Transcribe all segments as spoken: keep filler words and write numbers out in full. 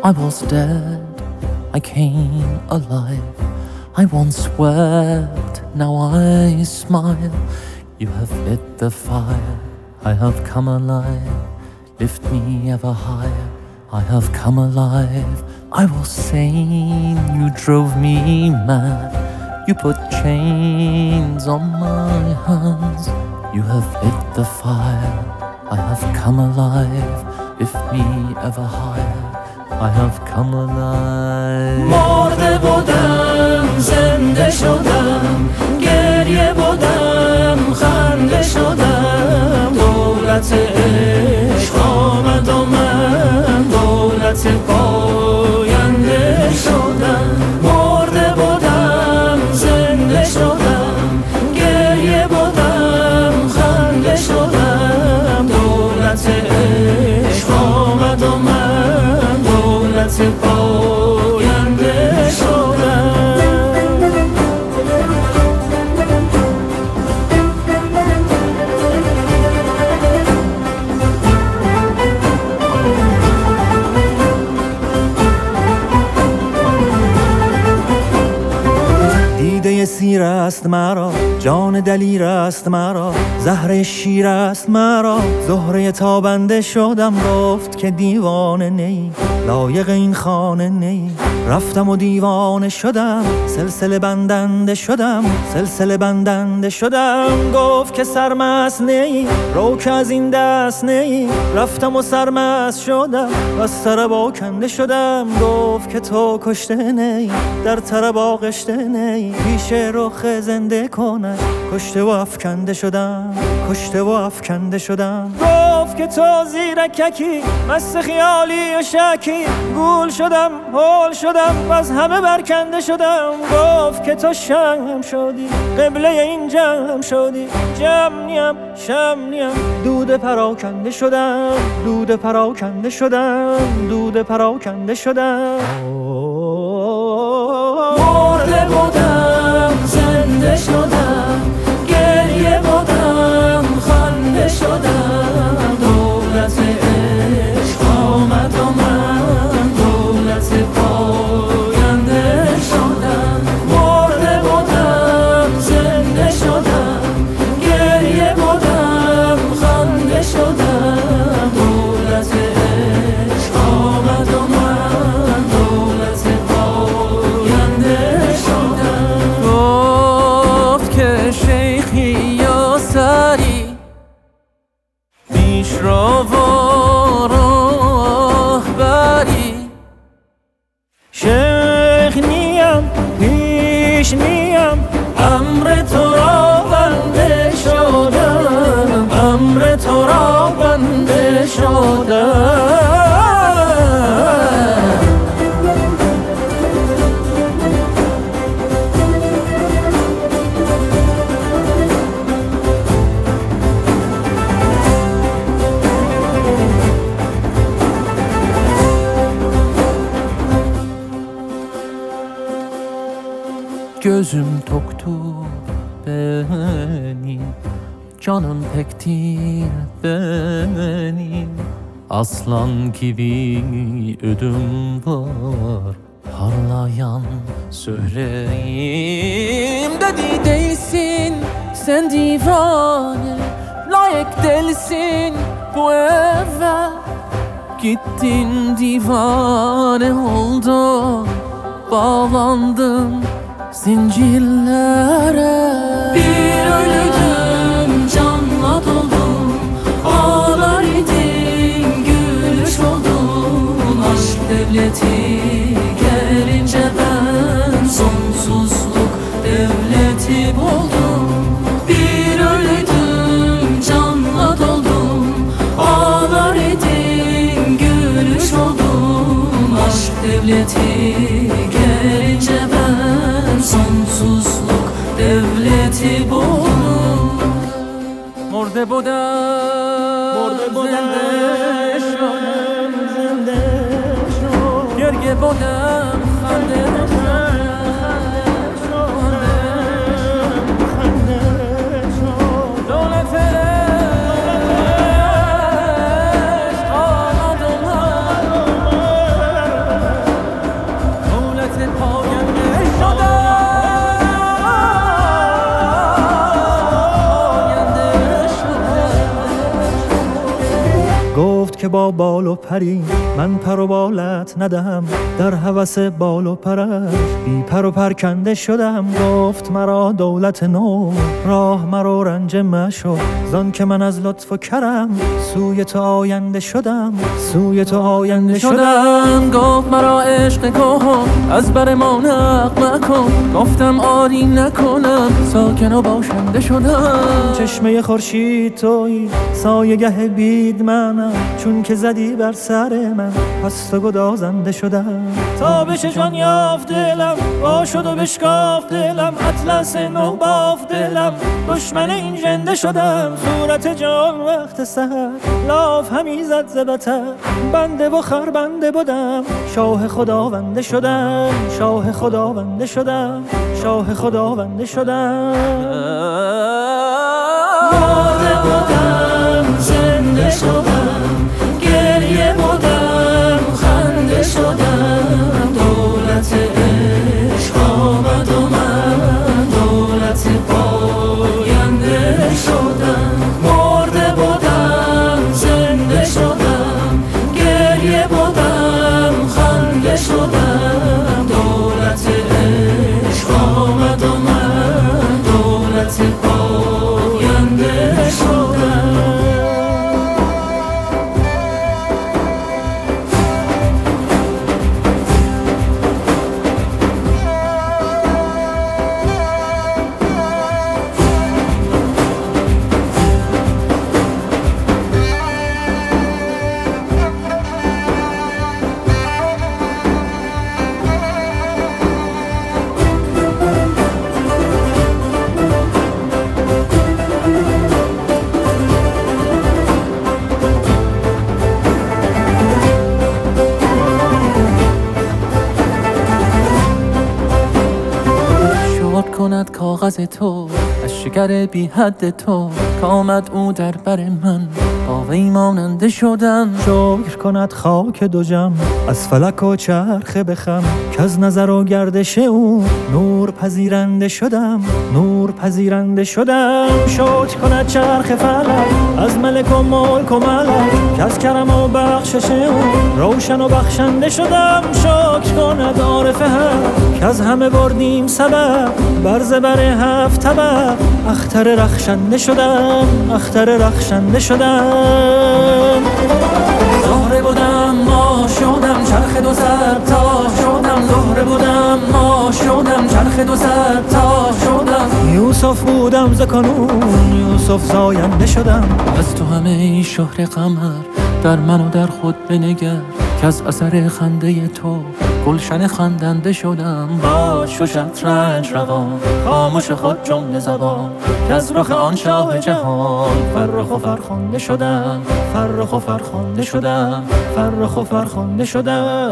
I was dead, I came alive. I once wept, now I smile. You have lit the fire, I have come alive. Lift me ever higher, I have come alive. I was sane, you drove me mad. You put chains on my hands. You have lit the fire, I have come alive. Lift me ever higher, I have come alive. مرده بودم زنده شدم، گریه بودم خنده شدم. دولت عشق آمد و من دولت پاینده شدم. مرده بودم زنده شدم، گریه بودم خنده شدم. دولت عشق آمد و من دولت پاینده شدم. دیده سیر است مرا، جان دلیر است مرا، زهره شیر است مرا. زهره تابنده شدم، گفت که دیوانه نی، لایق این خانه نی. رفتم و دیوانه شدم، سلسله بندنده شدم، سلسله بندنده شدم. گفت که سرمست نی، رو که از این دست نی. رفتم و سرمست شدم و از طرب آکنده شدم. گفت که تو کشته نی، در طرب آغشته نی. پیش رخ زنده کنه، کشته و افکنده شدم، کشته و افکنده شدم. گفت که تو زیرککی، مست خیالی و شکی. گول شدم، هول شدم و از همه برکنده شدم. گفت که تو شم شدی، قبله این جمع شدی. جمع نیم، شم نیم، دود پراکنده شدم، دود پراکنده شدم، دود پراکنده شدم. مرده بودم زنده شدم، گریه بودم خنده شدم. دولت عشق آمد و من دولت پاینده شدم. مرده بودم زنده شدم، گریه بودم خنده شدم. دولت عشق آمد و من دولت پاینده شدم. گفت که شیخی یا سری، پیش رو و راه بری. شیخ نیم، پیش نیم، امر تو را بنده شدم، امر تو را بنده شدم. Gözüm toktur benim, canım pektir benim. Aslan gibi ödüm var, parlayan söyleyimde değilsin. Sen divane, layık değilsin bu eve. Gittin divane oldun, bağlandın zincirlere. Bir ölüdüm, canla doldum, ağlar idim, gülüş oldum. Aşk devleti gelince ben sonsuzluk devleti buldum. Bir ölüdüm, canla doldum, ağlar idim, gülüş oldum. Aşk devleti gelince ben sonsuzluk devleti buldum. مرده بودم مرده بودم زنده شدم، زنده شدم. گریه بودم خنده که با بال و پری من پر و بالت ندهم. در هوس بال و پرش بی پر و پرکنده شدم. گفت مرا دولت نو راه مرا رنج مشو، زان که من از لطف و کرم سوی تو آینده شدم. سوی تو آینده شدم. گفت مرا عشق کهن از بر ما نقل مکن. گفتم آری نکنم ساکن و باشنده شدم. چشمه خورشید تویی سایه گه بید منم، چون که زدی بر سر من پس تو گدازنده شدم. تابش جان یافت دلم وا شد و بشکافت دلم، اطلس نو بافت دلم دشمن این ژنده شدم. صورت جان وقت سحر لاف همی زد ز بتر، بنده و خر بنده بودم شاه خداونده شدم. شاه خداونده شدم. شاه خداونده شدم. مرده بودم زنده شدم، گریه بودم خنده شدم. دولت عشق آمد و من دولت پاینده شدم. مرده بودم زنده شدم، گریه بودم خنده شدم. دولت عشق آمد و من دولت پاینده شدم. کند کاغذ تو از شکر بی حد تو، که آمد او در بر من با وی ماننده شدم. شکر کند خاک دو جم از فلک و چرخه بخم، که از نظر و گردش او نور پذیرنده شدم. نور پذیرنده شدم. شکر کند چرخ فلک از ملک و ملک و ملک، که از کرم و بخشش او روشن و بخشنده شدم. شکر کند عارف حق که از همه بردیم سبب، بر زبر هفت طبق اختر رخشنده شدم. اختر رخشنده شدم. زهره بودم ما شدم چرخ دو صد تا شدم. زهره بودم ما شدم چرخ دو صد تا شدم. یوسف بودم ز کنون یوسف زاینده شدم. از تو همه شهر قمر در من و در خود بنگر، که از اثر خنده تو گلشن خندنده شدم. باش و شطرنج روان خاموش خود جمله زبان، که از رخ آن شاه جهان فرخ و فرخنده شدم. فرخ و فرخنده شدم. فرخ و فرخنده شدم.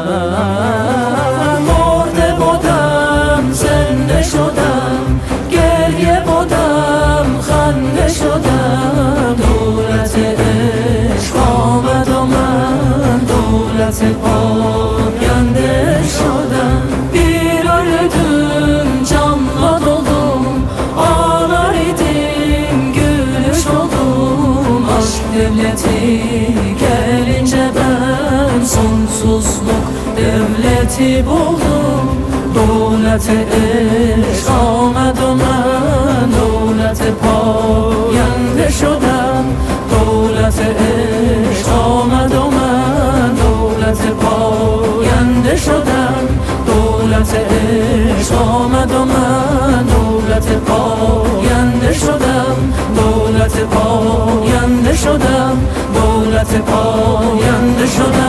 مرده بودم زنده شدم، گریه بودم خنده شدم. دولت عشق آمد و من دولت پاینده şodam. Bir öldüm canla doldum, ağlar idim gülüş oldum. Aşk devleti gelince ben sonsuzluk devleti buldum. Devlet-i eşk آمد و من دولت پاینده شدم. دولت عشق آمد و من دولت پاینده شدم. دولت عشق آمد و من دولت پاینده شدم. دولت پاینده شدم. دولت پاینده شدم.